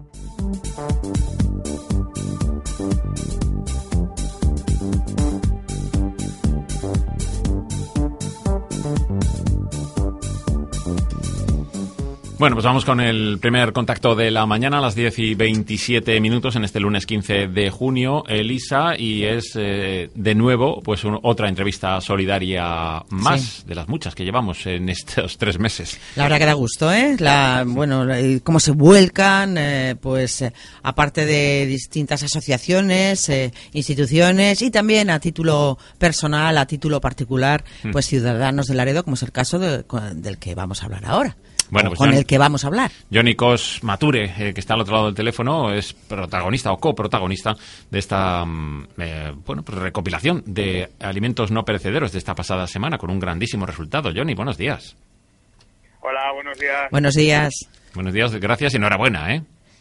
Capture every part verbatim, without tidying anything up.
Bueno, pues vamos con el primer contacto de la mañana a las diez y veintisiete minutos en este lunes quince de junio, Elisa, y es eh, de nuevo pues un, otra entrevista solidaria más sí. de las muchas que llevamos en estos tres meses. La verdad que da gusto, ¿eh? La, bueno, cómo se vuelcan, eh, pues eh, aparte de distintas asociaciones, eh, instituciones y también a título personal, a título particular, pues ciudadanos de Laredo, como es el caso de, del que vamos a hablar ahora. Bueno, pues con John, el que vamos a hablar. Johnny Cos Mature, eh, que está al otro lado del teléfono, es protagonista o coprotagonista de esta eh, bueno, pues recopilación de alimentos no perecederos de esta pasada semana, con un grandísimo resultado. Johnny, buenos días. Hola, buenos días. Buenos días. Buenos días, gracias y enhorabuena, ¿eh?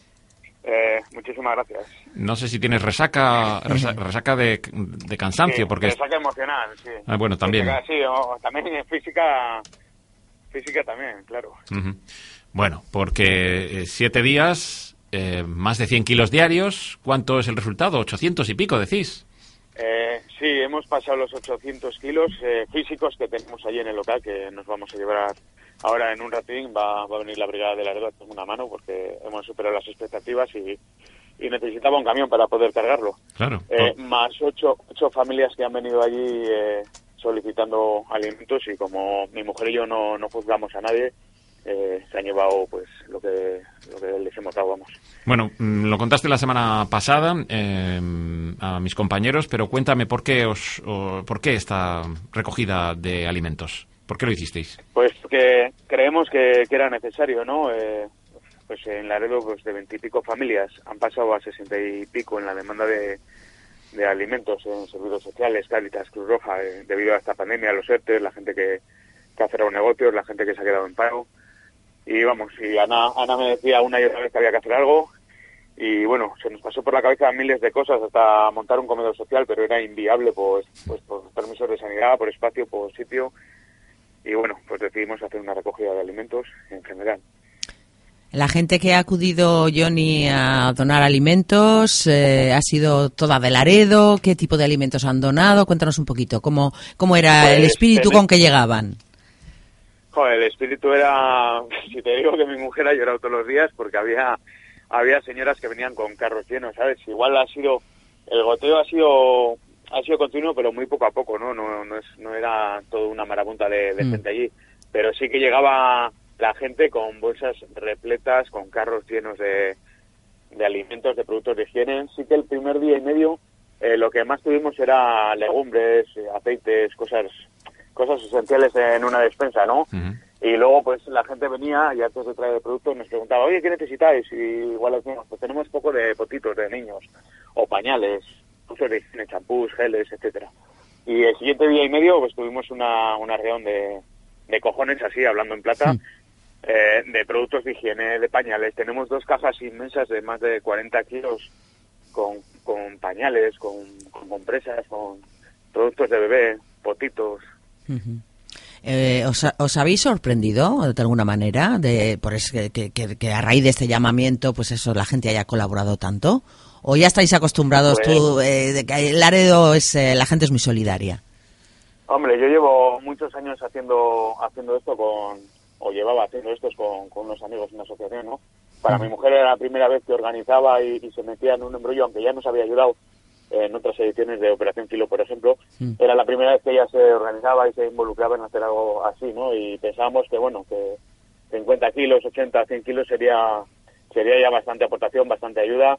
Eh, muchísimas gracias. No sé si tienes resaca resa, resaca de, de cansancio. Sí, porque resaca emocional, sí. Ah, bueno, también. Resaca, sí, o, también física... Física también, claro. Uh-huh. Bueno, porque eh, siete días, eh, más de cien kilos diarios. ¿Cuánto es el resultado? ochocientos y pico, decís. Eh, sí, hemos pasado los ochocientos kilos eh, físicos que tenemos allí en el local, que nos vamos a llevar ahora en un ratín. Va, va a venir la brigada de Laredo a hacer una mano, porque hemos superado las expectativas y, y necesitaba un camión para poder cargarlo. Claro. Eh, oh. Más ocho, ocho familias que han venido allí... Eh, solicitando alimentos, y como mi mujer y yo no, no juzgamos a nadie, eh, se han llevado pues lo que lo que les hemos dado, vamos. Bueno, lo contaste la semana pasada eh, a mis compañeros, pero cuéntame por qué os o, por qué esta recogida de alimentos. ¿Por qué lo hicisteis? Pues que creemos que, que era necesario, ¿no? Eh, pues en Laredo pues de veintipico familias han pasado a sesenta y pico en la demanda de de alimentos en servicios sociales, Cáritas, Cruz Roja, eh, debido a esta pandemia, los ERTE, la gente que, que ha cerrado negocios, la gente que se ha quedado en paro. Y vamos, y Ana, Ana me decía una y otra vez que había que hacer algo, y bueno, se nos pasó por la cabeza miles de cosas, hasta montar un comedor social, pero era inviable pues, pues por permisos de sanidad, por espacio, por sitio, y bueno, pues decidimos hacer una recogida de alimentos en general. La gente que ha acudido, Johnny, a donar alimentos, eh, ¿ha sido toda de Laredo? ¿Qué tipo de alimentos han donado? Cuéntanos un poquito, ¿cómo, cómo era pues, el espíritu el... con que llegaban? Joder, el espíritu era, si te digo que mi mujer ha llorado todos los días, porque había había señoras que venían con carros llenos, ¿sabes? Igual ha sido, el goteo ha sido ha sido continuo, pero muy poco a poco, ¿no? No, no, es, no era toda una marabunta de, de mm. gente allí, pero sí que llegaba... la gente con bolsas repletas, con carros llenos de, de alimentos, de productos de higiene. Sí que el primer día y medio eh, lo que más tuvimos era legumbres, aceites, cosas cosas esenciales en una despensa, ¿no? Uh-huh. Y luego pues la gente venía y antes de traer el producto nos preguntaba, oye, ¿qué necesitáis? Y igual decíamos, pues tenemos poco de potitos de niños, o pañales, productos de higiene, champús, geles, etcétera. Y el siguiente día y medio pues tuvimos una, una reunión de, de cojones, así, hablando en plata, uh-huh. Eh, de productos de higiene, de pañales. Tenemos dos cajas inmensas de más de cuarenta kilos con, con pañales, con, con compresas, con productos de bebé, potitos. Uh-huh. Eh, ¿os, ¿Os habéis sorprendido de alguna manera de por eso que, que, que a raíz de este llamamiento pues eso la gente haya colaborado tanto? ¿O ya estáis acostumbrados pues, tú eh, de que Laredo es eh, la gente es muy solidaria? Hombre, yo llevo muchos años haciendo haciendo esto con o llevaba haciendo esto con, con unos amigos en una asociación, ¿no? Para uh-huh. mi mujer era la primera vez que organizaba y, y se metía en un embrollo, aunque ya nos había ayudado en otras ediciones de Operación Kilo, por ejemplo. Uh-huh. Era la primera vez que ella se organizaba y se involucraba en hacer algo así, ¿no? Y pensábamos que, bueno, que cincuenta kilos, ochenta, cien kilos sería, sería ya bastante aportación, bastante ayuda.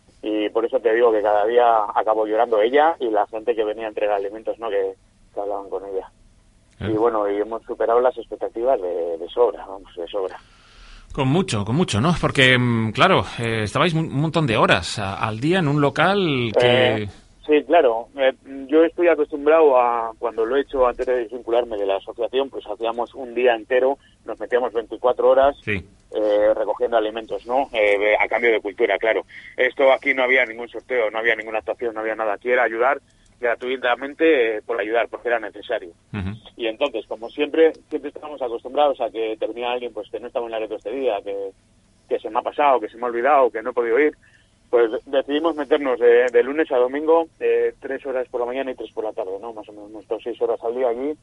Y por eso te digo que cada día acabó llorando ella y la gente que venía a entregar alimentos, ¿no? Que, que hablaban con ella. Y bueno, y hemos superado las expectativas de, de sobra, vamos, de sobra. Con mucho, con mucho, ¿no? Porque, claro, eh, estabais un montón de horas a, al día en un local que... Eh, sí, claro. Eh, yo estoy acostumbrado a, cuando lo he hecho antes de vincularme de la asociación, pues hacíamos un día entero, nos metíamos veinticuatro horas sí. eh, recogiendo alimentos, ¿no? Eh, a cambio de cultura, claro. Esto aquí no había ningún sorteo, no había ninguna actuación, no había nada. Aquí era ayudar gratuitamente eh, por ayudar, porque era necesario. Uh-huh. Y entonces, como siempre, siempre estábamos acostumbrados a que termina alguien pues que no estaba en Laredo este día, que, que se me ha pasado, que se me ha olvidado, que no he podido ir, pues decidimos meternos de, de lunes a domingo, eh, tres horas por la mañana y tres por la tarde, ¿no? Más o menos nuestras seis horas al día allí.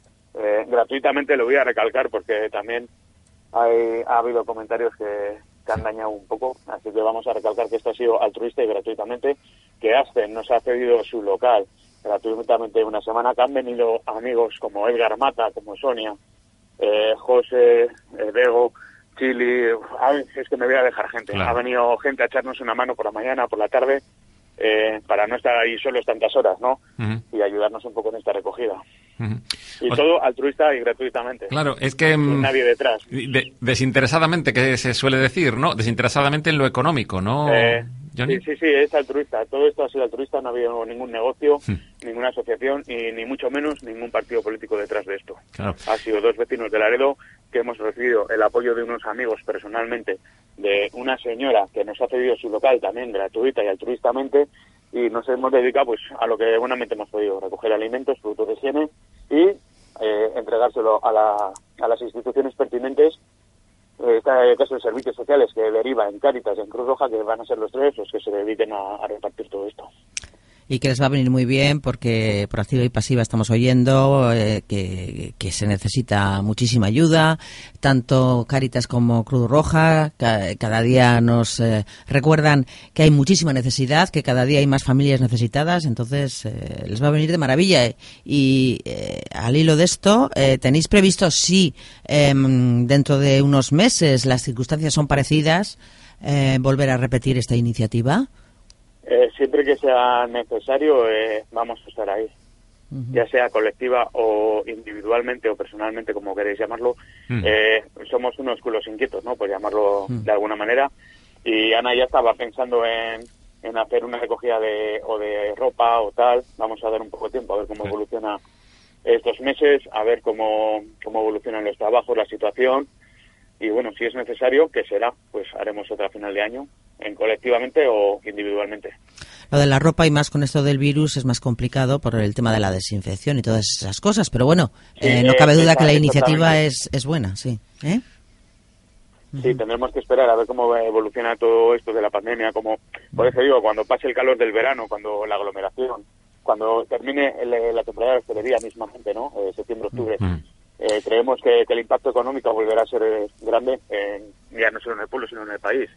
Eh, gratuitamente, lo voy a recalcar porque también hay, ha habido comentarios que, que han dañado un poco, así que vamos a recalcar que esto ha sido altruista y gratuitamente, que Aspen nos ha cedido su local gratuitamente una semana, que han venido amigos como Edgar Mata, como Sonia, eh, José, eh, Bego, Chili, ay, es que me voy a dejar gente. Claro. Ha venido gente a echarnos una mano por la mañana, por la tarde, eh, para no estar ahí solos tantas horas, ¿no? Uh-huh. Y ayudarnos un poco en esta recogida. Uh-huh. Y o todo altruista y gratuitamente. Claro, es que... Sin nadie detrás. De, desinteresadamente, que se suele decir, ¿no? Desinteresadamente en lo económico, ¿no? Eh, sí, sí, sí, es altruista. Todo esto ha sido altruista, no ha habido ningún negocio, uh-huh. ninguna asociación y ni mucho menos ningún partido político detrás de esto. Claro. Ha sido dos vecinos de Laredo que hemos recibido el apoyo de unos amigos personalmente, de una señora que nos ha cedido su local también gratuita y altruistamente, y nos hemos dedicado pues a lo que buenamente hemos podido, recoger alimentos, productos de higiene y eh, entregárselo a, la, a las instituciones pertinentes, eh, caso de servicios sociales que deriva en Cáritas y en Cruz Roja, que van a ser los tres los que se dediquen a, a repartir todo esto. Y que les va a venir muy bien porque por activa y pasiva estamos oyendo eh, que, que se necesita muchísima ayuda, tanto Cáritas como Cruz Roja, ca, cada día nos eh, recuerdan que hay muchísima necesidad, que cada día hay más familias necesitadas, entonces eh, les va a venir de maravilla. Y eh, al hilo de esto, eh, ¿tenéis previsto, si eh, dentro de unos meses las circunstancias son parecidas, eh, volver a repetir esta iniciativa? Eh, siempre que sea necesario, eh, vamos a estar ahí. Uh-huh. Ya sea colectiva o individualmente o personalmente, como queréis llamarlo. Uh-huh. eh, somos unos culos inquietos, ¿no? Por llamarlo uh-huh. de alguna manera. Y Ana ya estaba pensando en, en hacer una recogida de o de ropa o tal. Vamos a dar un poco de tiempo a ver cómo uh-huh. evoluciona estos meses, a ver cómo, cómo evolucionan los trabajos, la situación. Y bueno, si es necesario, que será, pues haremos otra final de año, en colectivamente o individualmente. Lo de la ropa y más con esto del virus es más complicado por el tema de la desinfección y todas esas cosas, pero bueno, sí, eh, no cabe duda esa, que la iniciativa es, es buena, sí. ¿Eh? Sí, uh-huh. tendremos que esperar a ver cómo evoluciona todo esto de la pandemia, como por eso digo, cuando pase el calor del verano, cuando la aglomeración, cuando termine el, la temporada de hostelería mismamente, ¿no? Eh, septiembre, octubre. Uh-huh. Eh, creemos que, que el impacto económico volverá a ser eh, grande, eh, ya no solo en el pueblo, sino en el país.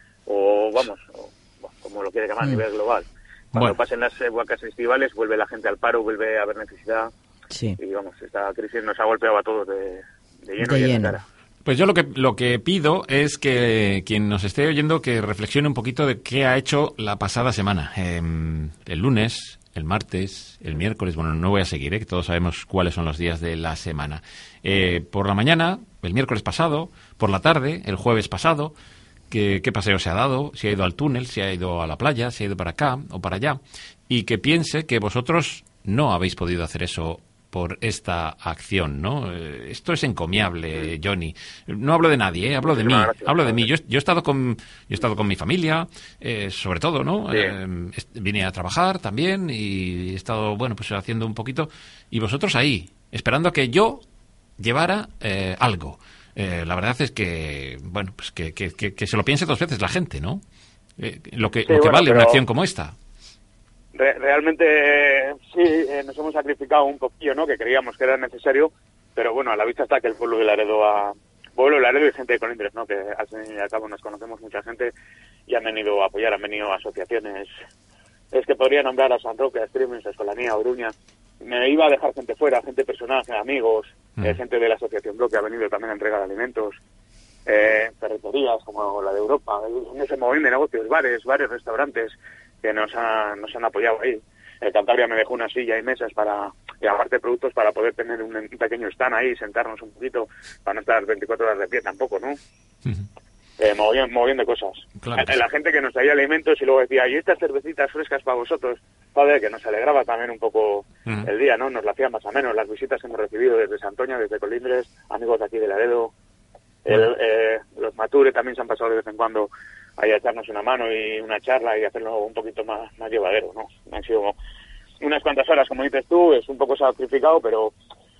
O vamos, o, como lo quiere llamar a nivel global. Cuando bueno. pasen las épocas estivales, vuelve la gente al paro, vuelve a haber necesidad. Sí. Y vamos, esta crisis nos ha golpeado a todos de, de lleno de y lleno. en la cara. Pues yo lo que lo que pido es que quien nos esté oyendo que reflexione un poquito de qué ha hecho la pasada semana. Eh, el lunes, el martes, el miércoles, bueno, no voy a seguir, ¿eh? Que todos sabemos cuáles son los días de la semana. Eh, por la mañana, el miércoles pasado, por la tarde, el jueves pasado, qué, qué paseo se ha dado, si ha ido al túnel, si ha ido a la playa, si ha ido para acá o para allá, y que piense que vosotros no habéis podido hacer eso por esta acción, ¿no? Eh, esto es encomiable, Johnny. No hablo de nadie, ¿eh? Hablo de mí. Hablo de mí. Yo, yo he estado con, yo he estado con mi familia, eh, sobre todo, ¿no? Sí. Eh, vine a trabajar también y he estado, bueno, pues haciendo un poquito. Y vosotros ahí, esperando a que yo llevara eh, algo. Eh, la verdad es que, bueno, pues que, que, que, que se lo piense dos veces la gente, ¿no? Eh, lo que, sí, lo que bueno, vale pero... una acción como esta. Realmente sí, eh, nos hemos sacrificado un poquillo, ¿no? Que creíamos que era necesario, pero bueno, a la vista está que el pueblo de Laredo ha... Pueblo de Laredo y gente de Colindres, ¿no? Que al fin y al cabo nos conocemos mucha gente y han venido a apoyar, han venido asociaciones. Es que podría nombrar a San Roque, a Streamings, a Escolanía, a Oruña. Me iba a dejar gente fuera, gente personal, amigos, mm. eh, gente de la Asociación Bloque ha venido también a entregar alimentos, eh, ferreterías como la de Europa, en ese movimiento de negocios, bares, bares, restaurantes, que nos han, nos han apoyado ahí. El Cantabria me dejó una silla y mesas para, y aparte productos para poder tener un, un pequeño stand ahí, sentarnos un poquito, para no estar veinticuatro horas de pie tampoco, ¿no? Uh-huh. Eh, moviendo, moviendo cosas. Claro que sí. La gente que nos traía alimentos y luego decía, y estas cervecitas frescas para vosotros, padre, que nos alegraba también un poco uh-huh. el día, ¿no? Nos lo hacía más o menos, las visitas que hemos recibido desde Santoña, desde Colindres, amigos de aquí de Laredo, el, uh-huh. eh, los Mature también se han pasado de vez en cuando ahí a echarnos una mano y una charla y hacerlo un poquito más, más llevadero, ¿no? Han sido unas cuantas horas, como dices tú, es un poco sacrificado, pero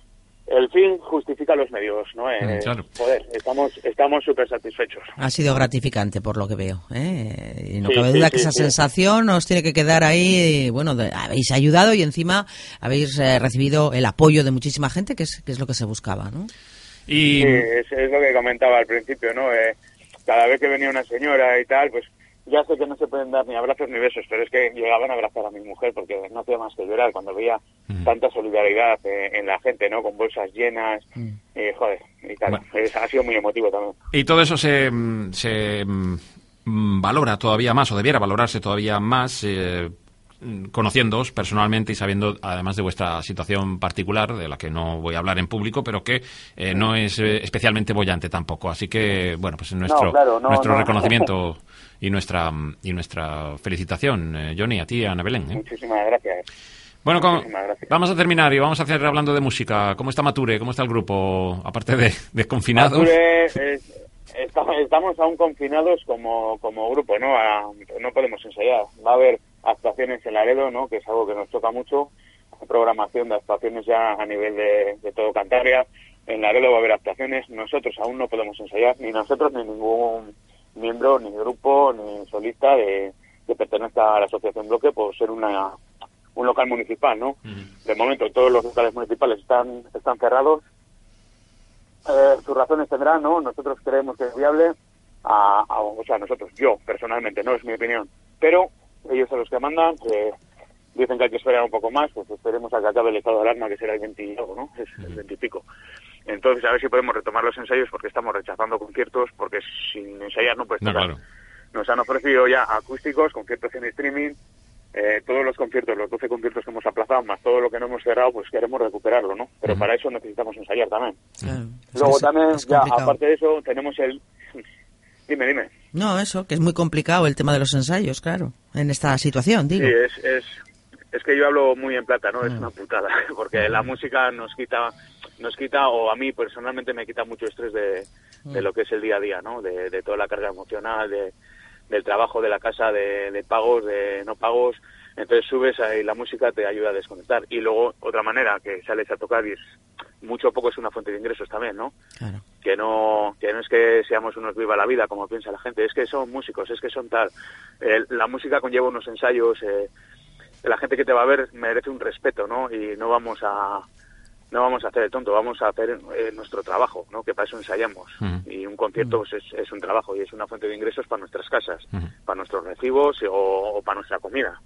el fin justifica los medios, ¿no? Eh, claro. Joder, estamos estamos súper satisfechos. Ha sido gratificante, por lo que veo, ¿eh? Y no Sí, cabe sí, duda sí, que esa sí. sensación os tiene que quedar ahí. Bueno, de, habéis ayudado y encima habéis eh, recibido el apoyo de muchísima gente, que es, que es lo que se buscaba, ¿no? Y... Sí, es, es lo que comentaba al principio, ¿no? Eh, cada vez que venía una señora y tal, pues ya sé que no se pueden dar ni abrazos ni besos, pero es que llegaban a abrazar a mi mujer porque no hacía más que llorar cuando veía mm. tanta solidaridad eh, en la gente, ¿no? Con bolsas llenas, mm. y joder, y tal. Bueno. Es, ha sido muy emotivo también. Y todo eso se, se valora todavía más, o debiera valorarse todavía más, eh, conociéndoos personalmente y sabiendo, además de vuestra situación particular, de la que no voy a hablar en público, pero que eh, no es eh, especialmente boyante tampoco. Así que, bueno, pues nuestro, no, claro, no, nuestro no. reconocimiento y nuestra y nuestra felicitación, eh, Johnny, a ti y a Ana Belén. ¿eh? Muchísimas gracias. Bueno, como, Muchísimas gracias. Vamos a terminar y vamos a hacer hablando de música. ¿Cómo está Mature? ¿Cómo está el grupo? Aparte de, de confinados. Mature es... Estamos aún confinados como, como grupo, ¿no? A, no podemos ensayar. Va a haber actuaciones en Laredo, ¿no? Que es algo que nos toca mucho. Programación de actuaciones ya a nivel de, de todo Cantabria. En Laredo va a haber actuaciones. Nosotros aún no podemos ensayar, ni nosotros ni ningún miembro, ni grupo, ni solista de, que pertenezca a la Asociación Bloque por ser una un local municipal, ¿no? Uh-huh. De momento todos los locales municipales están están cerrados. Eh, sus razones tendrán, ¿no? Nosotros creemos que es viable, a, a, o sea, nosotros, yo personalmente, no es mi opinión, pero ellos son los que mandan, eh, dicen que hay que esperar un poco más, pues esperemos a que acabe el estado de alarma, que será el veinte y algo, ¿no? Es el veinte y pico. Entonces, a ver si podemos retomar los ensayos, porque estamos rechazando conciertos, porque sin ensayar no puedes tocar. No, claro. Nos han ofrecido ya acústicos, conciertos en streaming, Eh, todos los conciertos, los doce conciertos que hemos aplazado, más todo lo que no hemos cerrado, pues queremos recuperarlo, ¿no? Pero uh-huh. para eso necesitamos ensayar también. Claro. Luego es, también, es ya aparte de eso, tenemos el... Dime, dime. No, eso, que es muy complicado el tema de los ensayos, claro, en esta situación, digo. Sí, es, es, es que yo hablo muy en plata, ¿no? Uh-huh. Es una putada, porque uh-huh. la música nos quita, nos quita, o a mí personalmente me quita mucho estrés de, uh-huh. de lo que es el día a día, ¿no? De, de toda la carga emocional, de... del trabajo de la casa, de, de pagos, de no pagos. Entonces subes ahí, la música te ayuda a desconectar. Y luego otra manera que sales a tocar y es mucho o poco es una fuente de ingresos también, ¿no? Claro. Que no que no es que seamos unos viva la vida como piensa la gente, es que son músicos, es que son tal. Eh, la música conlleva unos ensayos, eh, la gente que te va a ver merece un respeto, ¿no? Y no vamos a no vamos a hacer el tonto, vamos a hacer eh, nuestro trabajo, ¿no? Que para eso ensayamos. Uh-huh. Y un concierto pues, es, es un trabajo y es una fuente de ingresos para nuestras casas, uh-huh. para nuestros recibos o, o para nuestra comida.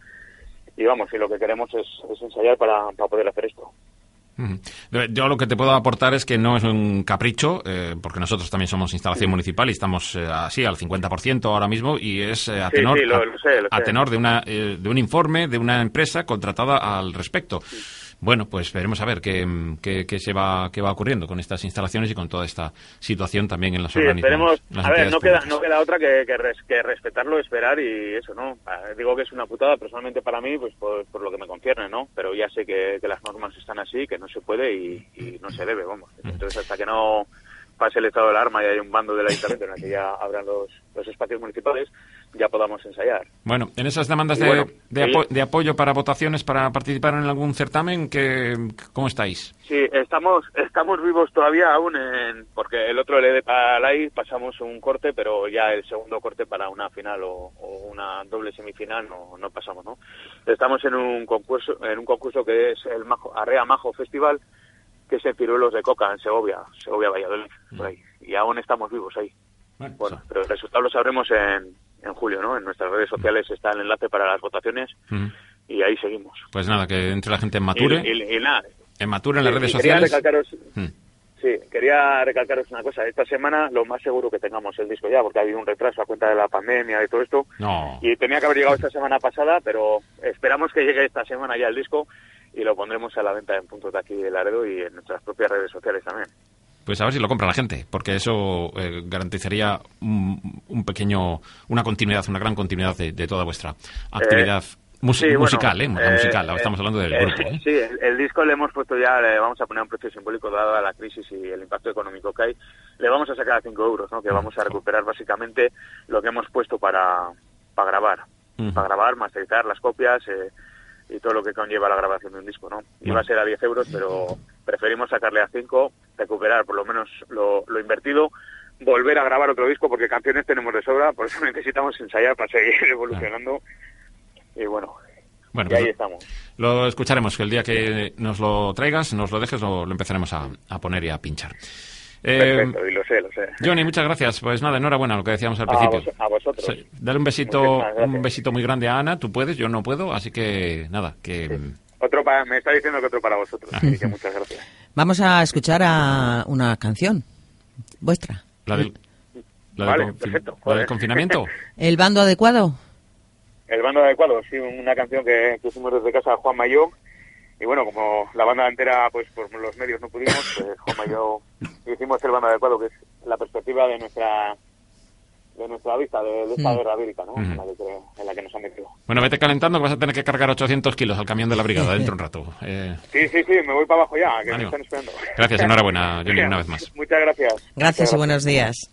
Y vamos, y lo que queremos es, es ensayar para, para poder hacer esto. Uh-huh. Yo lo que te puedo aportar es que no es un capricho, eh, porque nosotros también somos instalación uh-huh. municipal y estamos eh, así al cincuenta por ciento ahora mismo y es eh, a tenor, sí, sí, lo, lo sé, lo a, a tenor de, una, eh, de un informe de una empresa contratada al respecto. Uh-huh. Bueno, pues veremos a ver qué, qué, qué se va qué va ocurriendo con estas instalaciones y con toda esta situación también en las sí, organizaciones. Esperemos, a ver, no queda, no queda otra que, que, res, que respetarlo, esperar y eso, ¿no? Digo que es una putada personalmente para mí, pues por, por lo que me concierne, ¿no? Pero ya sé que, que las normas están así, que no se puede y, y no se debe, vamos. Entonces hasta que no pase el estado de alarma y hay un bando del ayuntamiento en el que ya abran los, los espacios municipales, ya podamos ensayar. Bueno, en esas demandas de, bueno, de, apo de apoyo para votaciones, para participar en algún certamen, ¿qué, ¿cómo estáis? Sí, estamos estamos vivos todavía aún, en, porque el otro L D para la I pasamos un corte, pero ya el segundo corte para una final o, o una doble semifinal no, no pasamos, ¿no? Estamos en un concurso en un concurso que es el Majo, Arrea Majo Festival, que es en Ciruelos de Coca, en Segovia, Segovia, Valladolid, mm. por ahí. Y aún estamos vivos ahí. Bueno, bueno sí. Pero el resultado lo sabremos en, en julio, ¿no? En nuestras redes sociales mm. está el enlace para las votaciones mm. y ahí seguimos. Pues nada, que entre la gente en Mature. Y, y, y nada. En Mature, en las sí, redes quería sociales. Recalcaros, mm. Sí, quería recalcaros una cosa. Esta semana lo más seguro que tengamos el disco ya, porque ha habido un retraso a cuenta de la pandemia y todo esto. No. Y tenía que haber llegado esta semana pasada, pero esperamos que llegue esta semana ya el disco y lo pondremos a la venta en puntos de aquí de Laredo y en nuestras propias redes sociales también. Pues a ver si lo compra la gente, porque eso eh, garantizaría un, un pequeño, una continuidad, una gran continuidad de, de toda vuestra actividad eh, mus sí, musical, bueno, ¿eh? La musical, eh, estamos hablando del eh, grupo. ¿eh? Sí, el, el disco le hemos puesto ya, le vamos a poner un precio simbólico dada la crisis y el impacto económico que hay. Le vamos a sacar a cinco euros, ¿no? Que vamos a recuperar básicamente lo que hemos puesto para, para grabar, uh-huh. para grabar, masterizar las copias, eh, y todo lo que conlleva la grabación de un disco, ¿no? Iba bueno. a ser a diez euros, pero preferimos sacarle a cinco, recuperar por lo menos lo, lo invertido, volver a grabar otro disco, porque canciones tenemos de sobra, por eso necesitamos ensayar para seguir evolucionando. Y bueno, bueno y pues ahí estamos. Lo escucharemos, que el día que nos lo traigas, nos lo dejes, lo, lo empezaremos a, a poner y a pinchar. Perfecto, eh, y lo sé, lo sé. Johnny, muchas gracias. Pues nada, enhorabuena, lo que decíamos al a principio. Vos, a vosotros. Sí, dale un besito, un besito muy grande a Ana. Tú puedes, yo no puedo, así que nada, que... Sí. Otro para, me está diciendo que otro para vosotros, así que muchas gracias. Vamos a escuchar a una canción vuestra. La del, la vale, del, perfecto. la del confinamiento. ¿El bando adecuado? El bando adecuado, sí, una canción que, que hicimos desde casa Juan Mayó. Y bueno, como la banda entera, pues por los medios no pudimos, pues Juan Mayó hicimos el bando adecuado, que es la perspectiva de nuestra de nuestra vista, de, de esta mm. guerra vírica, ¿no? Mm. En, la que, en la que nos han metido. Bueno, vete calentando, que vas a tener que cargar ochocientos kilos al camión de la brigada dentro de un rato. Eh... Sí, sí, sí, me voy para abajo ya, que Ánimo. Me están esperando. Gracias, enhorabuena, Johnny, una vez más. Muchas gracias. Gracias, Muchas gracias. Y buenos días.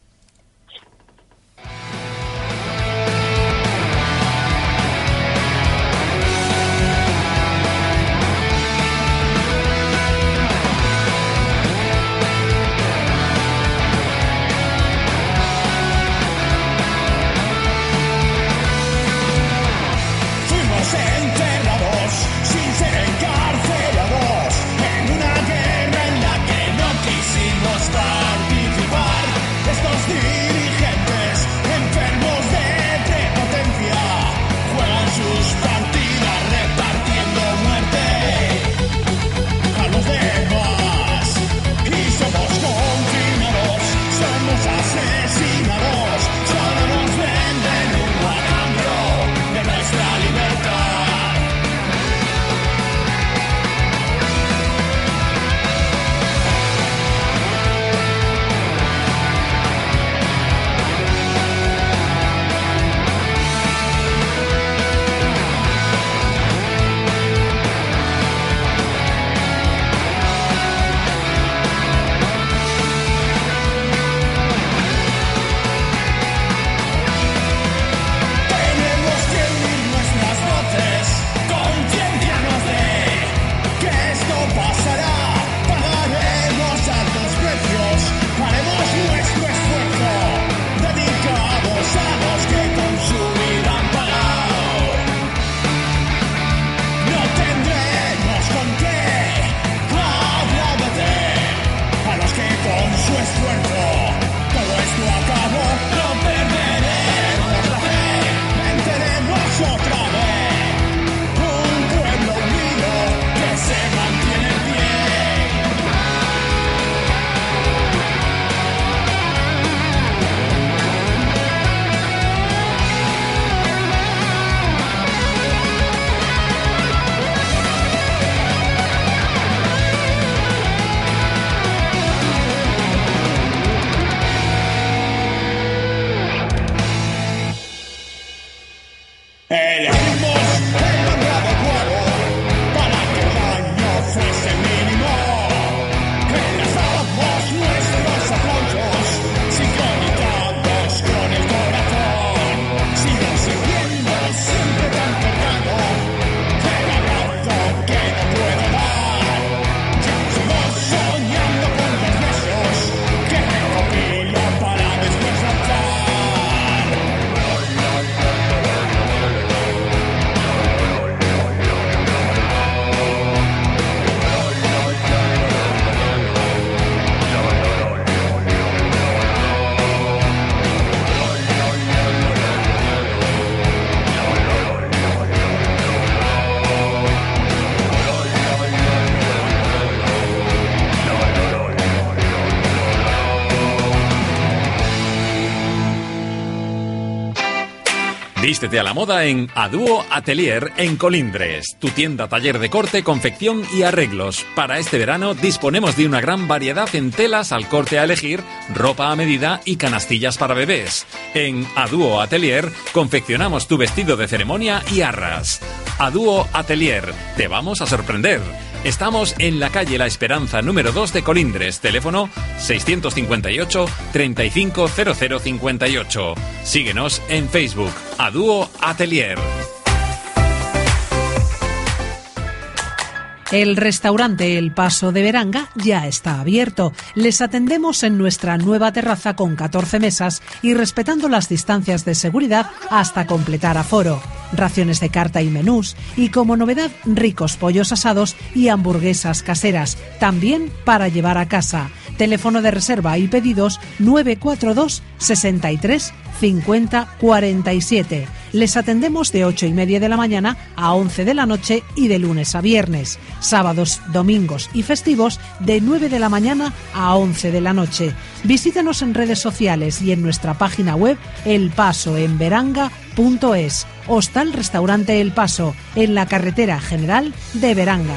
Vístete a la moda en Aduo Atelier en Colindres, tu tienda taller de corte, confección y arreglos. Para este verano disponemos de una gran variedad en telas al corte a elegir, ropa a medida y canastillas para bebés. En Aduo Atelier confeccionamos tu vestido de ceremonia y arras. Aduo Atelier, te vamos a sorprender. Estamos en la calle La Esperanza número dos de Colindres, teléfono seiscientos cincuenta y ocho, treinta y cinco cero cero cincuenta y ocho. Síguenos en Facebook, Aduo Atelier. El restaurante El Paso de Beranga ya está abierto. Les atendemos en nuestra nueva terraza con catorce mesas y respetando las distancias de seguridad hasta completar aforo. Raciones de carta y menús y, como novedad, ricos pollos asados y hamburguesas caseras, también para llevar a casa. Teléfono de reserva y pedidos nueve cuatro dos, sesenta y tres, cincuenta, cuarenta y siete. Les atendemos de ocho y media de la mañana a once de la noche y de lunes a viernes. Sábados, domingos y festivos de nueve de la mañana a once de la noche. Visítanos en redes sociales y en nuestra página web el paso en beranga punto es. Hostal Restaurante El Paso, en la carretera general de Beranga.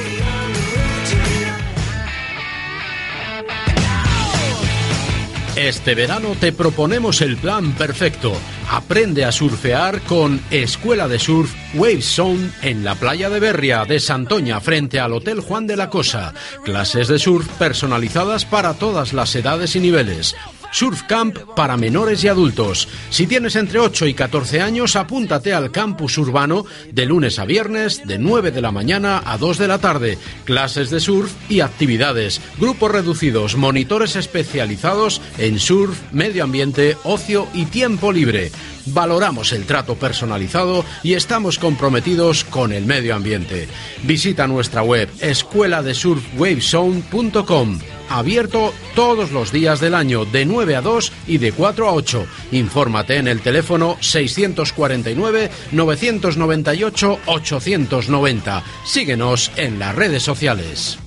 Este verano te proponemos el plan perfecto. Aprende a surfear con Escuela de Surf Wave Zone en la playa de Berria de Santoña, frente al Hotel Juan de la Cosa. Clases de surf personalizadas para todas las edades y niveles. Surf Camp para menores y adultos. Si tienes entre ocho y catorce años, apúntate al campus urbano de lunes a viernes de nueve de la mañana a dos de la tarde. Clases de surf y actividades. Grupos reducidos, monitores especializados en surf, medio ambiente, ocio y tiempo libre. Valoramos el trato personalizado y estamos comprometidos con el medio ambiente. Visita nuestra web escuela de surf wave zone punto com. Abierto todos los días del año de nueve a dos y de cuatro a ocho. Infórmate en el teléfono seiscientos cuarenta y nueve, novecientos noventa y ocho, ochocientos noventa. Síguenos en las redes sociales.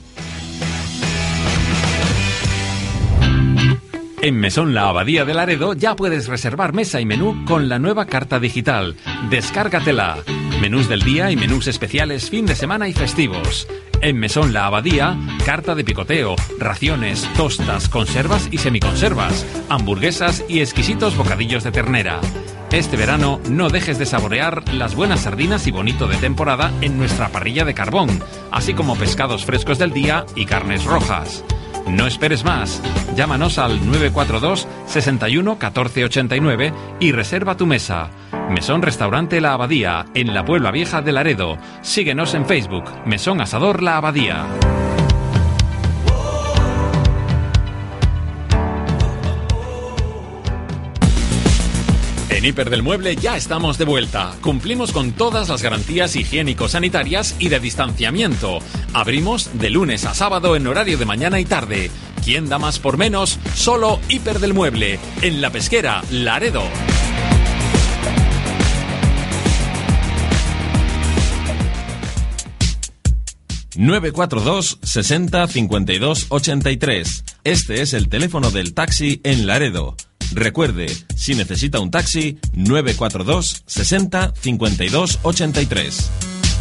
En Mesón La Abadía de Laredo ya puedes reservar mesa y menú con la nueva carta digital. Descárgatela. Menús del día y menús especiales fin de semana y festivos. En Mesón La Abadía, carta de picoteo, raciones, tostas, conservas y semiconservas, hamburguesas y exquisitos bocadillos de ternera. Este verano no dejes de saborear las buenas sardinas y bonito de temporada en nuestra parrilla de carbón, así como pescados frescos del día y carnes rojas. No esperes más. Llámanos al nueve cuatro dos, sesenta y uno, catorce ochenta y nueve y reserva tu mesa. Mesón Restaurante La Abadía, en la Puebla Vieja de Laredo. Síguenos en Facebook, Mesón Asador La Abadía. En Hiper del Mueble ya estamos de vuelta. Cumplimos con todas las garantías higiénico-sanitarias y de distanciamiento. Abrimos de lunes a sábado en horario de mañana y tarde. ¿Quién da más por menos? Solo Hiper del Mueble, en La Pesquera, Laredo. nueve cuatro dos, sesenta, cincuenta y dos, ochenta y tres. Este es el teléfono del taxi en Laredo. Recuerde, si necesita un taxi, nueve cuatro dos, sesenta, cincuenta y dos, ochenta y tres.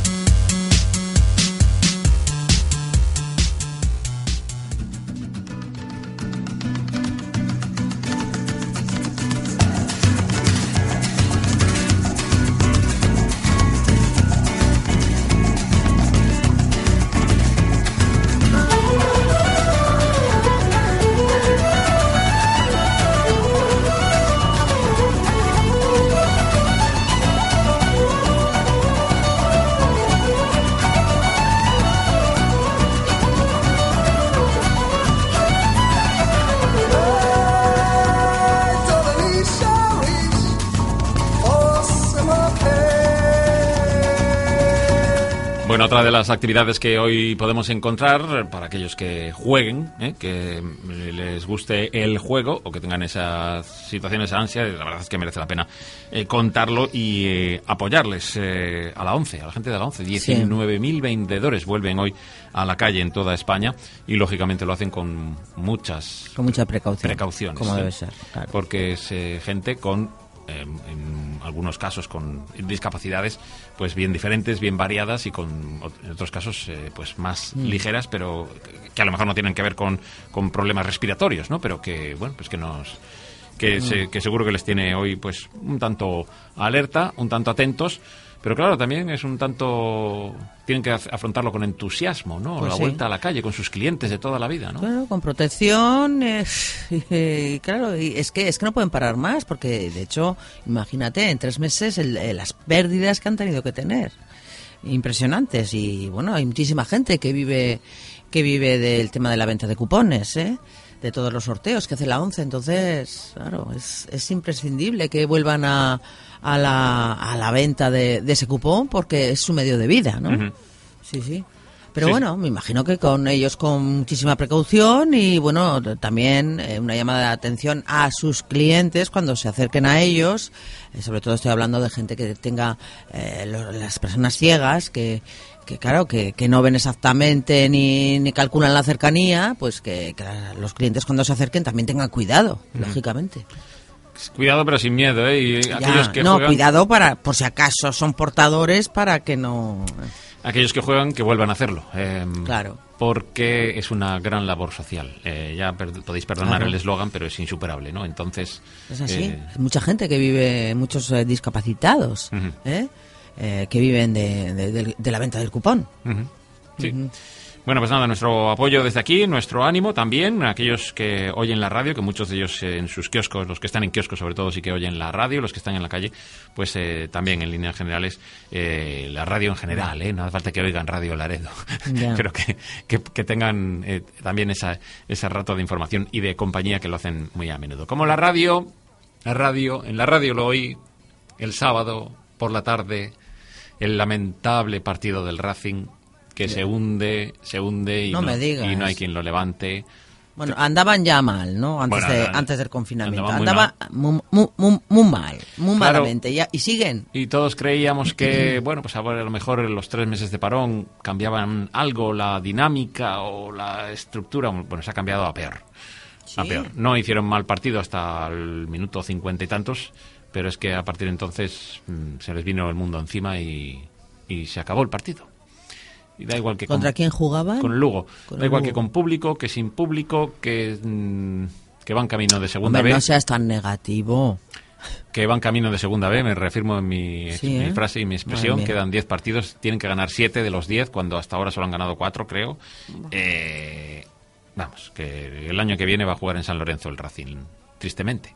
Bueno, otra de las actividades que hoy podemos encontrar para aquellos que jueguen, ¿eh? que les guste el juego o que tengan esa situación, esa ansia, la verdad es que merece la pena eh, contarlo y eh, apoyarles eh, a la ONCE, a la gente de la ONCE. diecinueve mil vendedores vuelven hoy a la calle en toda España y lógicamente lo hacen con muchas con mucha precaución, precauciones, como ¿eh? debe ser, claro. Porque es eh, gente con Eh, en algunos casos con discapacidades pues bien diferentes, bien variadas y con en otros casos eh, pues más mm. ligeras, pero que a lo mejor no tienen que ver con, con problemas respiratorios, ¿no? Pero que bueno, pues que nos que, mm. se, que seguro que les tiene hoy pues un tanto alerta, un tanto atentos. Pero claro, también es un tanto... Tienen que afrontarlo con entusiasmo, ¿no? Pues la sí. vuelta a la calle con sus clientes de toda la vida, ¿no? Claro, con protección. Eh, eh, claro, y es que es que no pueden parar más, porque de hecho, imagínate, en tres meses el, eh, las pérdidas que han tenido que tener. impresionantes. Y bueno, hay muchísima gente que vive que vive del tema de la venta de cupones, ¿eh? De todos los sorteos que hace la ONCE. Entonces, claro, es, es imprescindible que vuelvan a, a, la, a la venta de, de ese cupón, porque es su medio de vida, ¿no? Uh-huh. Sí, sí. Pero sí, bueno, me imagino que con ellos con muchísima precaución y bueno, también eh, una llamada de atención a sus clientes cuando se acerquen a ellos. Eh, sobre todo estoy hablando de gente que tenga eh, lo, las personas ciegas que que claro, que, que no ven exactamente ni, ni calculan la cercanía, pues que, que los clientes cuando se acerquen también tengan cuidado, mm. lógicamente. Cuidado pero sin miedo, ¿eh? Y ya, aquellos que no, juegan... cuidado para, por si acaso son portadores, para que no... Aquellos que juegan, que vuelvan a hacerlo. Eh, claro. Porque es una gran labor social. Eh, ya per- podéis perdonar claro. el eslogan, pero es insuperable, ¿no? Entonces... Es así. Eh... Hay mucha gente que vive, muchos eh, discapacitados, uh-huh. ¿eh? Eh, que viven de, de, de, de la venta del cupón. Uh-huh. Sí. Uh-huh. Bueno, pues nada, nuestro apoyo desde aquí, nuestro ánimo también a aquellos que oyen la radio, que muchos de ellos en sus kioscos, los que están en kioscos sobre todo, sí que oyen la radio, los que están en la calle, pues eh, también en líneas generales, eh, la radio en general, ¿eh? No hace falta que oigan Radio Laredo, yeah. pero que, que, que tengan eh, también esa, ese rato de información y de compañía que lo hacen muy a menudo. Como la radio, la radio, en la radio lo oí el sábado por la tarde, el lamentable partido del Racing, que se hunde, se hunde y no, no, me digas. y no hay quien lo levante. Bueno, andaban ya mal, ¿no? Antes, bueno, de, antes del confinamiento. Andaba muy, muy, muy, muy mal, muy claro, malamente. Ya, y siguen. Y todos creíamos que, bueno, pues a lo mejor los tres meses de parón cambiaban algo, la dinámica o la estructura. Bueno, se ha cambiado a peor. ¿Sí? A peor. No hicieron mal partido hasta el minuto cincuenta y tantos, pero es que a partir de entonces mmm, se les vino el mundo encima y, y se acabó el partido. Y da igual que ¿Contra con, quién jugaban? Con Lugo. Con da igual Lugo. que con público, que sin público, que, mmm, que van camino de segunda Hombre, B. No seas tan negativo. Que van camino de segunda B, me reafirmo en mi, sí, mi ¿eh? frase y mi expresión. Quedan diez partidos, tienen que ganar siete de los diez, cuando hasta ahora solo han ganado cuatro, creo. Eh, vamos, que el año que viene va a jugar en San Lorenzo el Racing, tristemente.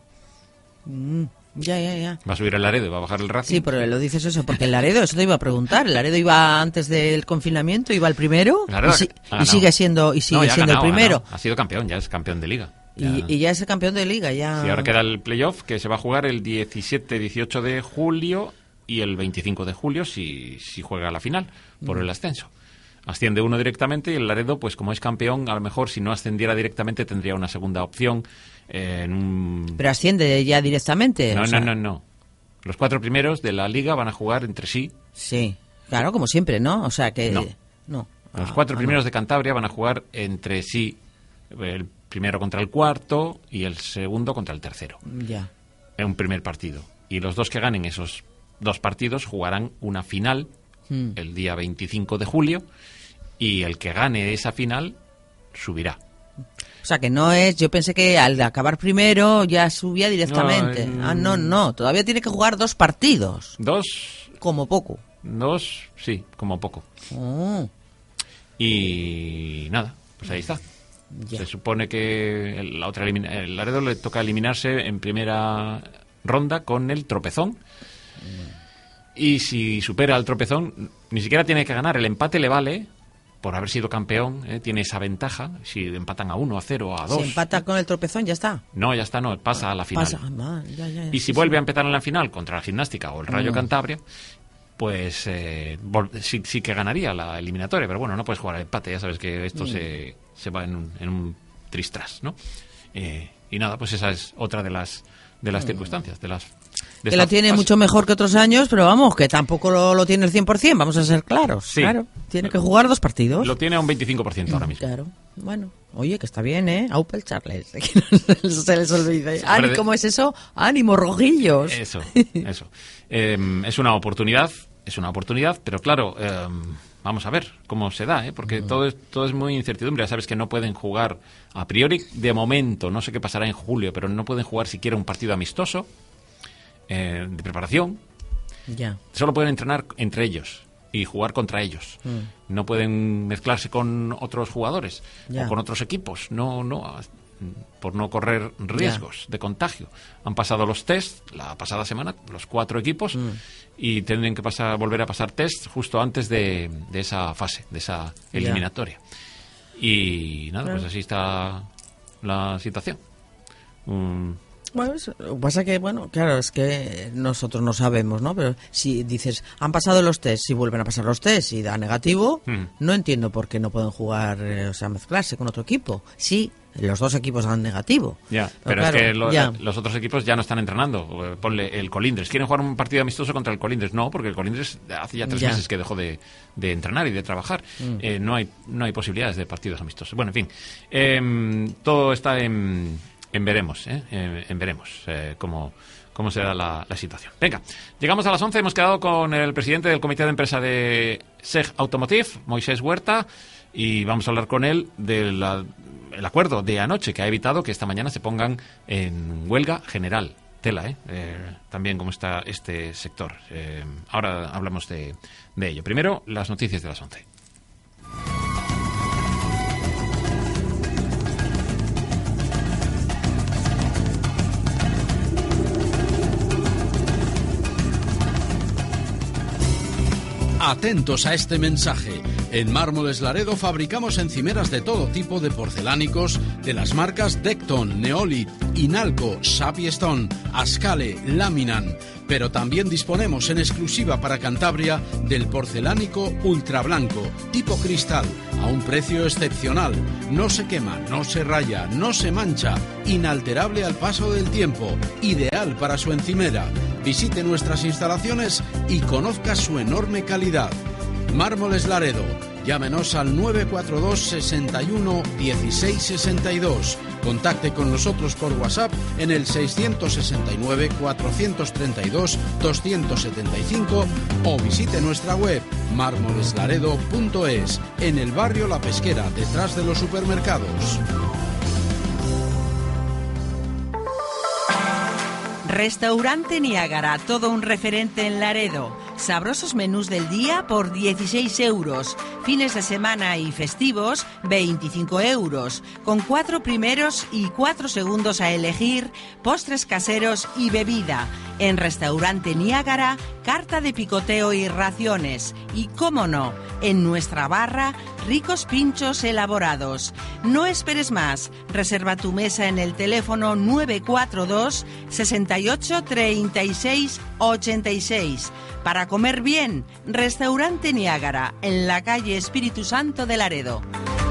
Mm. Ya, ya, ya. Va a subir el Laredo y va a bajar el Racing. Sí, pero lo dices eso, porque el Laredo, eso te iba a preguntar. El Laredo iba antes del confinamiento, iba el primero Laredo, y, si, y sigue siendo y sigue no, siendo ganado, el primero. Ganado. Ha sido campeón, ya es campeón de liga. Ya. Y, y ya es el campeón de liga, ya. Sí, ahora queda el playoff, que se va a jugar el diecisiete dieciocho de julio y el veinticinco de julio si, si juega la final por mm. el ascenso. Asciende uno directamente y el Laredo, pues como es campeón, a lo mejor si no ascendiera directamente tendría una segunda opción. Eh, en un... Pero asciende ya directamente. No, o no, sea... no, no. Los cuatro primeros de la liga van a jugar entre sí. Sí, claro, como siempre, ¿no? O sea que... No. no. Los ah, cuatro ah, primeros no. de Cantabria van a jugar entre sí. El primero contra el cuarto y el segundo contra el tercero. Ya. En un primer partido. Y los dos que ganen esos dos partidos jugarán una final hmm. el día veinticinco de julio y el que gane esa final subirá. O sea, que no es... Yo pensé que al acabar primero ya subía directamente. No, eh, ah, no, no. Todavía tiene que jugar dos partidos. ¿Dos? Como poco. Dos, sí, como poco. Oh. Y nada, pues ahí está. Ya. Se supone que el, la otra elimina, el Laredo le toca eliminarse en primera ronda con el Tropezón. Mm. Y si supera al Tropezón, ni siquiera tiene que ganar. El empate le vale... por haber sido campeón, ¿eh? Tiene esa ventaja. Si empatan a uno, a cero, a dos... Si empata con el Tropezón, ya está. No, ya está, no, pasa a la final. Pasa, ah, ya, ya, ya, y si sí, vuelve sí. a empezar en la final contra la Gimnástica o el Rayo no. Cantabria, pues eh, sí, sí que ganaría la eliminatoria. Pero bueno, no puedes jugar al empate, ya sabes que esto mm. se, se va en un, en un tristras, ¿no? Eh, y nada, pues esa es otra de las, de las mm. circunstancias, de las... Que lo tiene fase. Mucho mejor que otros años, pero vamos, que tampoco lo, lo tiene el cien por ciento, vamos a ser claros. Sí. Claro, tiene que jugar dos partidos. Lo tiene a un veinticinco por ciento ahora mismo. Claro, bueno, oye, que está bien, ¿eh? Aupel Charles, que no se les olvide. Ani, ¿cómo es eso? Ánimo, rojillos. Eso, eso. Eh, es una oportunidad, es una oportunidad, pero claro, eh, vamos a ver cómo se da, ¿eh? Porque mm. todo, es, todo es muy incertidumbre. Ya sabes que no pueden jugar a priori, de momento, no sé qué pasará en julio, pero no pueden jugar siquiera un partido amistoso. Eh, de preparación. Ya. Solo pueden entrenar entre ellos y jugar contra ellos. Mm. No pueden mezclarse con otros jugadores ya. o con otros equipos. No, no. por no correr riesgos de contagio. Han pasado los test la pasada semana, los cuatro equipos, mm. y tienen que pasar, volver a pasar test justo antes de, de esa fase, de esa eliminatoria. Yeah. Y nada, claro. Pues así está la situación. Um, Bueno, lo que pasa que, bueno, claro, es que nosotros no sabemos, ¿no? Pero si dices, han pasado los test, si vuelven a pasar los test y da negativo, mm. no entiendo por qué no pueden jugar, eh, o sea, mezclarse con otro equipo. Sí, los dos equipos dan negativo. Ya, pero, pero claro, es que lo, ya. los otros equipos ya no están entrenando. Ponle el Colindres. ¿Quieren jugar un partido amistoso contra el Colindres? No, porque el Colindres hace ya tres ya. meses que dejó de, de entrenar y de trabajar. Mm. Eh, no hay no hay posibilidades de partidos amistosos. Bueno, en fin, eh, todo está en... En veremos, ¿eh? En, en veremos eh, cómo, cómo será la, la situación. Venga, llegamos a las once, hemos quedado con el presidente del comité de empresa de S E G Automotive, Moisés Huerta, y vamos a hablar con él del acuerdo de anoche que ha evitado que esta mañana se pongan en huelga general. Tela, ¿eh? eh también cómo está este sector. Eh, ahora hablamos de, de ello. Primero, las noticias de las once. Atentos a este mensaje. En Mármoles Laredo fabricamos encimeras de todo tipo de porcelánicos de las marcas Decton, Neolit, Inalco, Sapiestone, Ascale, Laminan. Pero también disponemos en exclusiva para Cantabria del porcelánico ultra blanco, tipo cristal, a un precio excepcional. No se quema, no se raya, no se mancha, inalterable al paso del tiempo, ideal para su encimera. Visite nuestras instalaciones y conozca su enorme calidad. Mármoles Laredo. Llámenos al nueve cuatro dos, sesenta y uno, dieciséis sesenta y dos. Contacte con nosotros por WhatsApp en el seiscientos sesenta y nueve, cuatrocientos treinta y dos, doscientos setenta y cinco o visite nuestra web mármoles laredo punto es en el barrio La Pesquera, detrás de los supermercados. Restaurante Niágara, todo un referente en Laredo. Sabrosos menús del día por dieciséis euros. Fines de semana y festivos, veinticinco euros. Con cuatro primeros y cuatro segundos a elegir, postres caseros y bebida. En Restaurante Niágara, carta de picoteo y raciones. Y cómo no, en nuestra barra, ricos pinchos elaborados. No esperes más. Reserva tu mesa en el teléfono nueve cuatro dos, sesenta y ocho, treinta y seis, ochenta y seis. Para comer bien, Restaurante Niágara, en la calle Espíritu Santo de Laredo.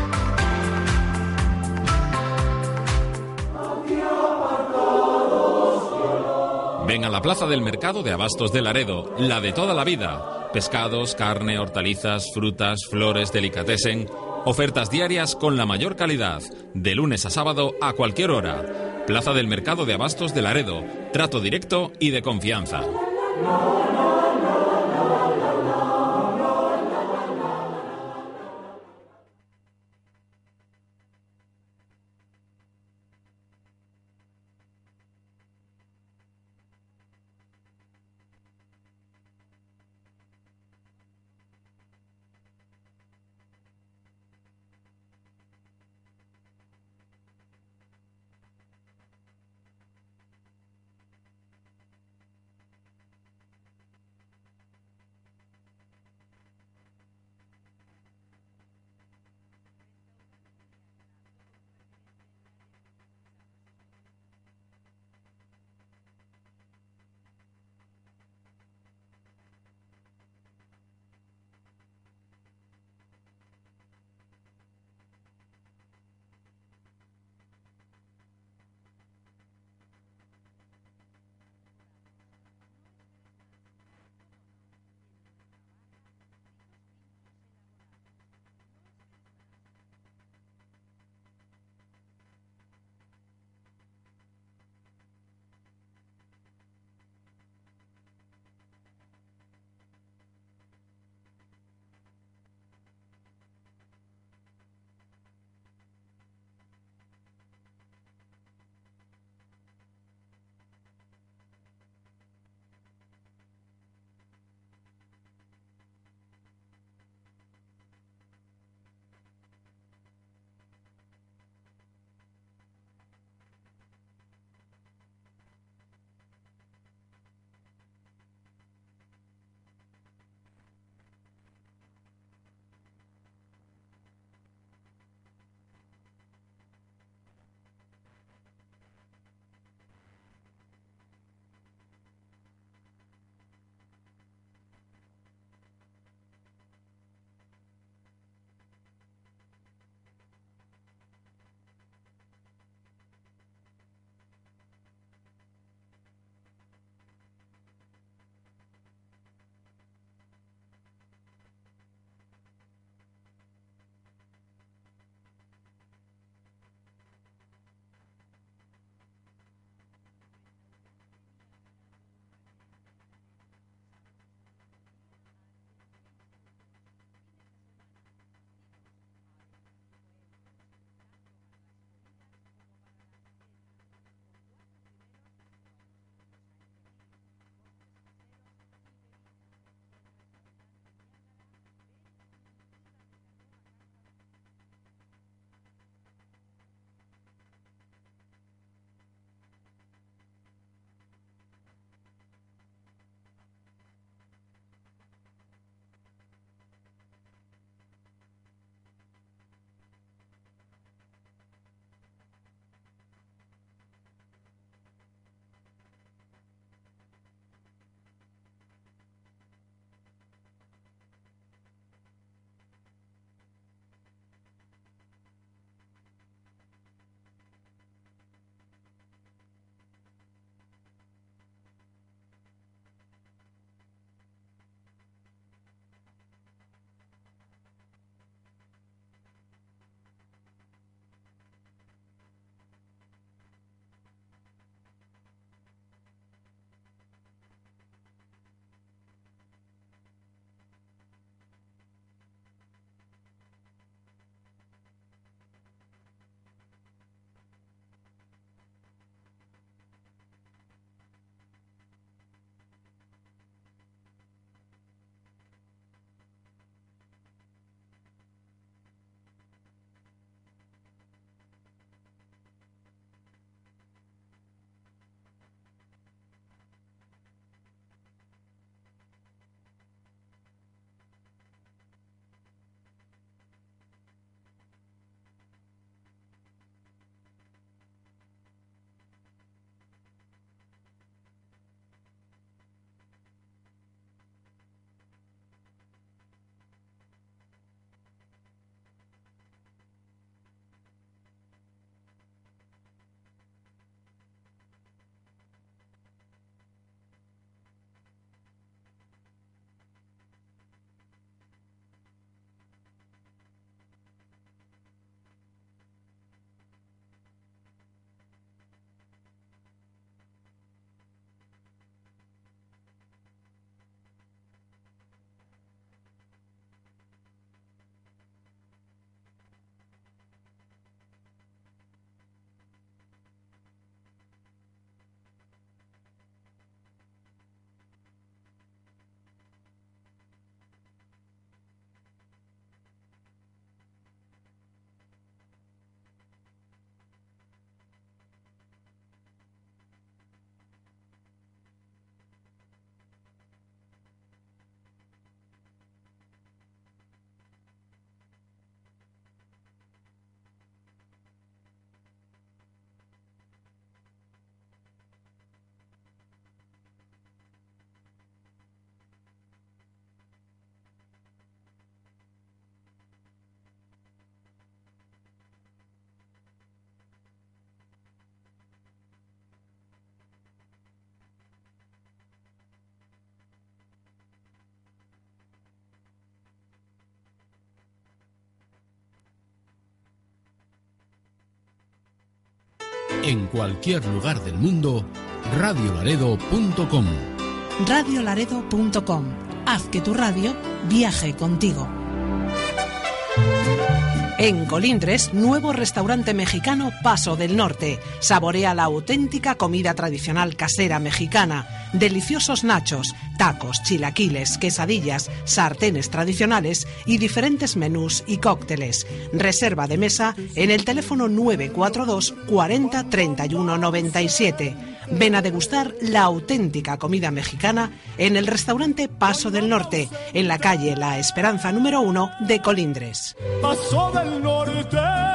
Ven a la plaza del mercado de abastos de Laredo, la de toda la vida. Pescados, carne, hortalizas, frutas, flores, delicatessen. Ofertas diarias con la mayor calidad, de lunes a sábado a cualquier hora. Plaza del mercado de abastos de Laredo, trato directo y de confianza. En cualquier lugar del mundo, radio laredo punto com. radio laredo punto com. Haz que tu radio viaje contigo. En Colindres, nuevo restaurante mexicano Paso del Norte. Saborea la auténtica comida tradicional casera mexicana. Deliciosos nachos, tacos, chilaquiles, quesadillas, sartenes tradicionales y diferentes menús y cócteles. Reserva de mesa en el teléfono nueve cuatro dos cuarenta treinta y uno noventa y siete. Ven a degustar la auténtica comida mexicana en el restaurante Paso del Norte, en la calle La Esperanza número uno de Colindres. Paso del Norte.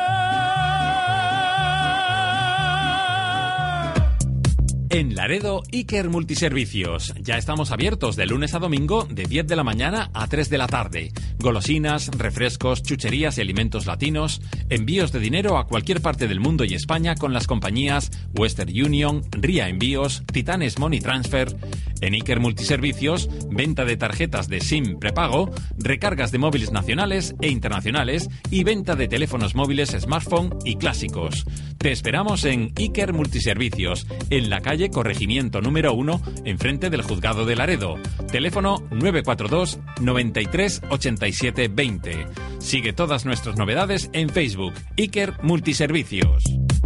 En Laredo, Iker Multiservicios. Ya estamos abiertos de lunes a domingo de diez de la mañana a tres de la tarde. Golosinas, refrescos, chucherías y alimentos latinos. Envíos de dinero a cualquier parte del mundo y España con las compañías Western Union, Ria Envíos, Titanes Money Transfer. En Iker Multiservicios, venta de tarjetas de SIM prepago, recargas de móviles nacionales e internacionales y venta de teléfonos móviles smartphone y clásicos. Te esperamos en Iker Multiservicios, en la calle Corregimiento número uno, enfrente del Juzgado de Laredo. Teléfono nueve cuatro dos noventa y tres ochenta y siete veinte. Sigue todas nuestras novedades en Facebook. Iker Multiservicios.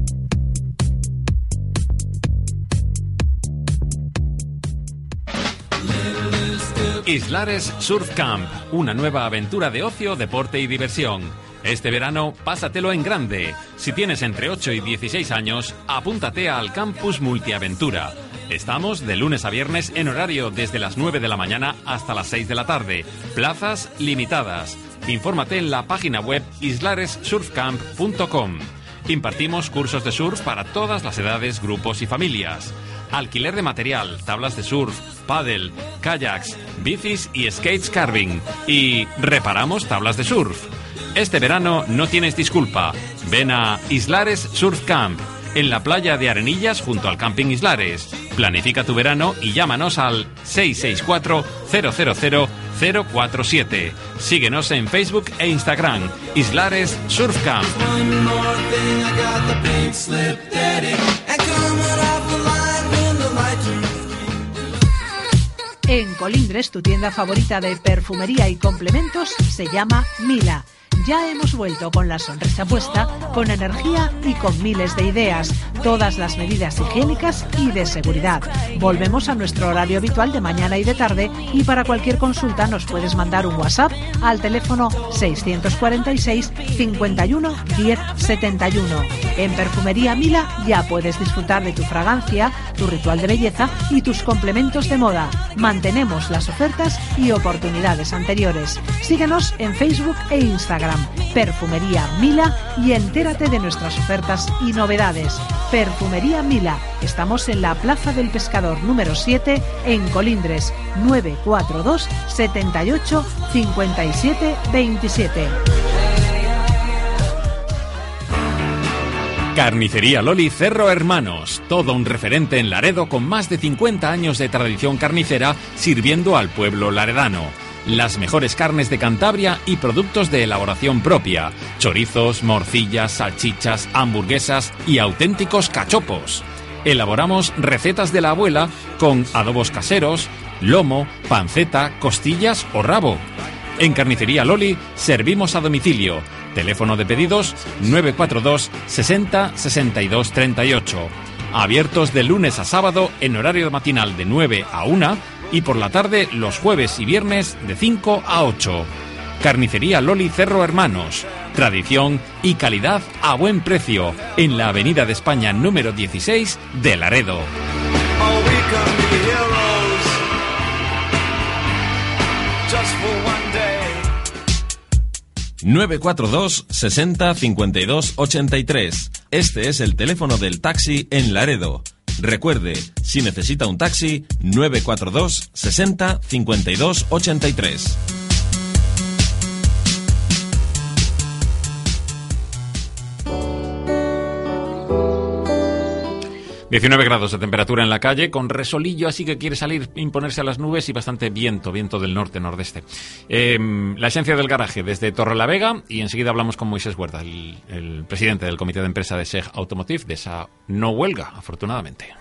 Islares Surf Camp, una nueva aventura de ocio, deporte y diversión. Este verano, pásatelo en grande. Si tienes entre ocho y dieciséis años, apúntate al Campus Multiaventura. Estamos de lunes a viernes en horario desde las nueve de la mañana hasta las seis de la tarde. Plazas limitadas. Infórmate en la página web islares surf camp punto com. Impartimos cursos de surf para todas las edades, grupos y familias. Alquiler de material, tablas de surf, paddle, kayaks, bicis y skates carving. Y reparamos tablas de surf. Este verano no tienes disculpa. Ven a Islares Surf Camp, en la playa de Arenillas junto al Camping Islares. Planifica tu verano y llámanos al seis seis cuatro cero cero cero cero cuatro siete. Síguenos en Facebook e Instagram. Islares Surf Camp. En Colindres, tu tienda favorita de perfumería y complementos se llama Mila. Ya hemos vuelto con la sonrisa puesta, con energía y con miles de ideas, todas las medidas higiénicas y de seguridad. Volvemos a nuestro horario habitual de mañana y de tarde y para cualquier consulta nos puedes mandar un WhatsApp al teléfono seiscientos cuarenta y seis cincuenta y uno diez setenta y uno. En Perfumería Mila ya puedes disfrutar de tu fragancia, tu ritual de belleza y tus complementos de moda. Mantenemos las ofertas y oportunidades anteriores. Síguenos en Facebook e Instagram. Perfumería Mila y entérate de nuestras ofertas y novedades. Perfumería Mila. Estamos en la Plaza del Pescador número siete en Colindres. nueve cuatro dos setenta y ocho cincuenta y siete veintisiete. Carnicería Loli Cerro Hermanos, todo un referente en Laredo con más de cincuenta años de tradición carnicera sirviendo al pueblo laredano. Las mejores carnes de Cantabria y productos de elaboración propia, chorizos, morcillas, salchichas, hamburguesas y auténticos cachopos. Elaboramos recetas de la abuela con adobos caseros, lomo, panceta, costillas o rabo. En Carnicería Loli servimos a domicilio. Teléfono de pedidos nueve cuatro dos sesenta sesenta y dos treinta y ocho. Abiertos de lunes a sábado en horario matinal de nueve a una y por la tarde los jueves y viernes de cinco a ocho. Carnicería Loli Cerro Hermanos. Tradición y calidad a buen precio en la Avenida de España número dieciséis de Laredo. nueve cuatro dos sesenta cincuenta y dos ochenta y tres. Este es el teléfono del taxi en Laredo. Recuerde, si necesita un taxi, nueve cuatro dos sesenta cincuenta y dos ochenta y tres. diecinueve grados de temperatura en la calle, con resolillo, así que quiere salir, imponerse a las nubes y bastante viento, viento del norte-nordeste. Eh, la esencia del garaje desde Torrelavega, y enseguida hablamos con Moisés Huerta, el, el presidente del comité de empresa de S E G Automotive, de esa no huelga, afortunadamente.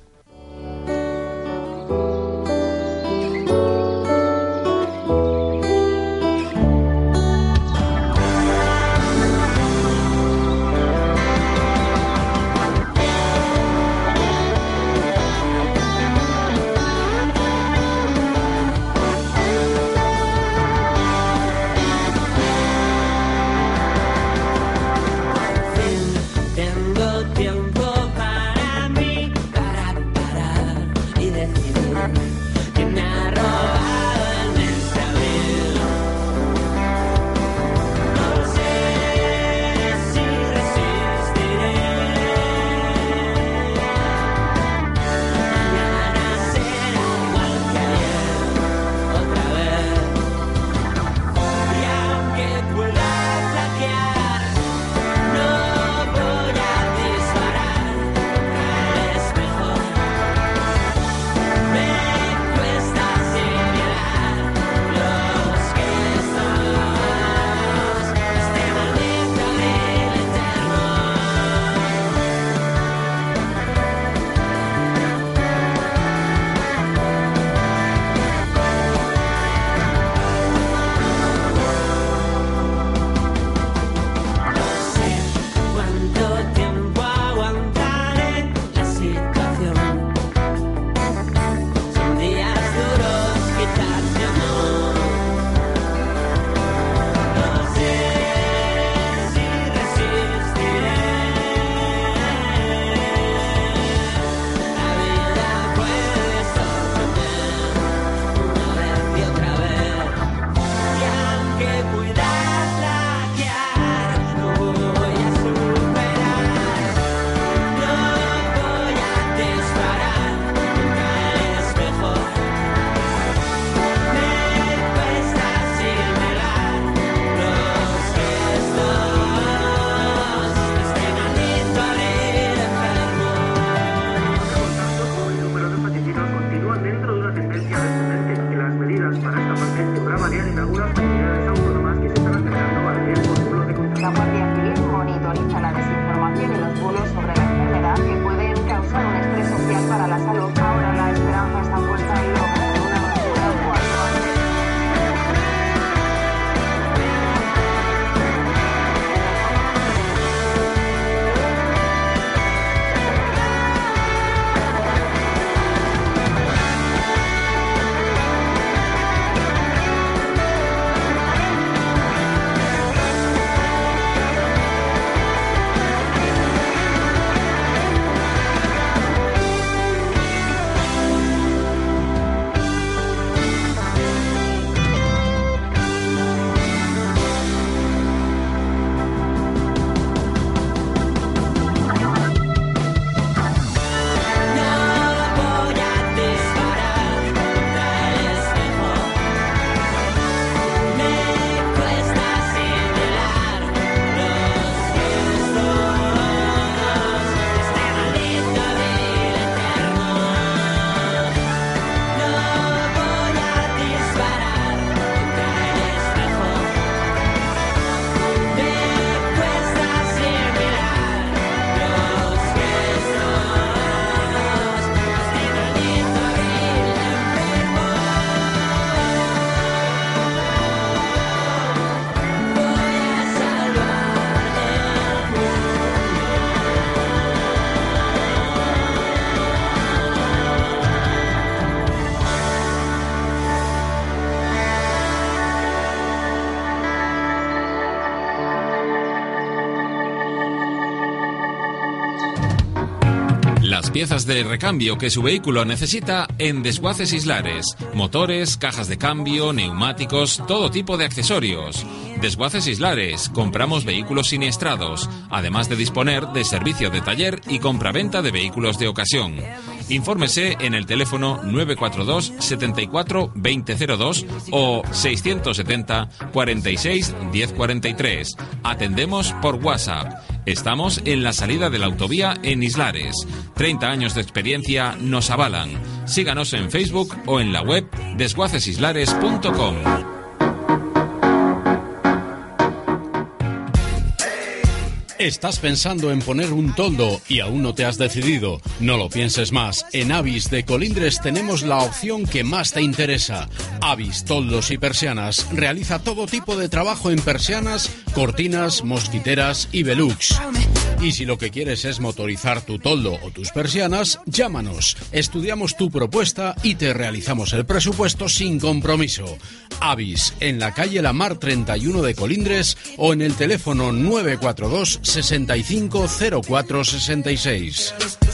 Las piezas de recambio que su vehículo necesita en Desguaces Islares. Motores, cajas de cambio, neumáticos, todo tipo de accesorios. Desguaces Islares. Compramos vehículos siniestrados, además de disponer de servicio de taller y compraventa de vehículos de ocasión. Infórmese en el teléfono nueve cuatro dos setenta y cuatro veinte cero dos o seiscientos setenta cuarenta y seis diez cuarenta y tres. Atendemos por WhatsApp. Estamos en la salida de la autovía en Islares. treinta años de experiencia nos avalan. Síganos en Facebook o en la web desguaces islares punto com. ¿Estás pensando en poner un toldo y aún no te has decidido? No lo pienses más. En Avis de Colindres tenemos la opción que más te interesa. Avis Toldos y Persianas realiza todo tipo de trabajo en persianas, cortinas, mosquiteras y velux. Y si lo que quieres es motorizar tu toldo o tus persianas, llámanos. Estudiamos tu propuesta y te realizamos el presupuesto sin compromiso. Avis, en la calle La Mar treinta y uno de Colindres o en el teléfono nueve cuatro dos sesenta y cinco cero cuatro sesenta y seis.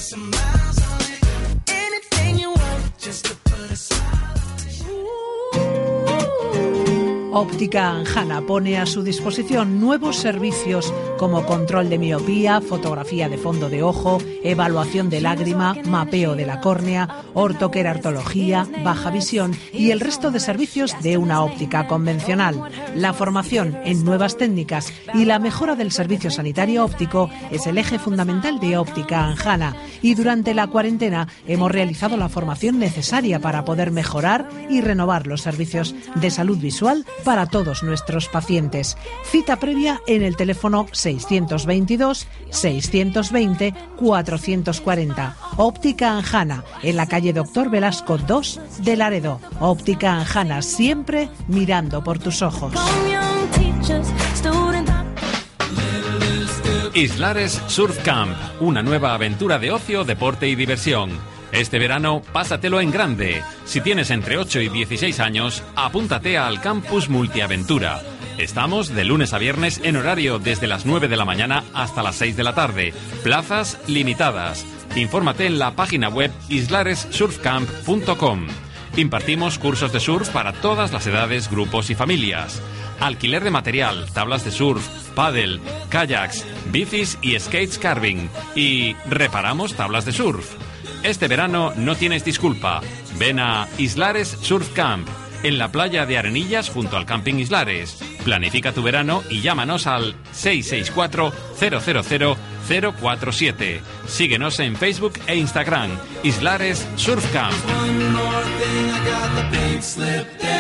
Óptica Anjana pone a su disposición nuevos servicios como control de miopía, fotografía de fondo de ojo, evaluación de lágrima, mapeo de la córnea, ortoqueratología, baja visión y el resto de servicios de una óptica convencional. La formación en nuevas técnicas y la mejora del servicio sanitario óptico es el eje fundamental de Óptica Anjana, y durante la cuarentena hemos realizado la formación necesaria para poder mejorar y renovar los servicios de salud visual para todos nuestros pacientes. Cita previa en el teléfono seiscientos veintidós seiscientos veinte cuatrocientos cuarenta. Óptica Anjana, en la calle Doctor Velasco dos de Laredo. Óptica Anjana, siempre mirando por tus ojos. Islares Surf Camp, una nueva aventura de ocio, deporte y diversión. Este verano, pásatelo en grande. Si tienes entre ocho y dieciséis años, apúntate al Campus Multiaventura. Estamos de lunes a viernes en horario desde las nueve de la mañana hasta las seis de la tarde. Plazas limitadas. Infórmate en la página web islares surf camp punto com. Impartimos cursos de surf para todas las edades, grupos y familias. Alquiler de material, tablas de surf, paddle, kayaks, bicis y skates carving. Y reparamos tablas de surf. Este verano no tienes disculpa. Ven a Islares Surf Camp, en la playa de Arenillas junto al Camping Islares. Planifica tu verano y llámanos al seis seis cuatro cero cero cero cero cuatro siete. Síguenos en Facebook e Instagram. Islares Surf Camp.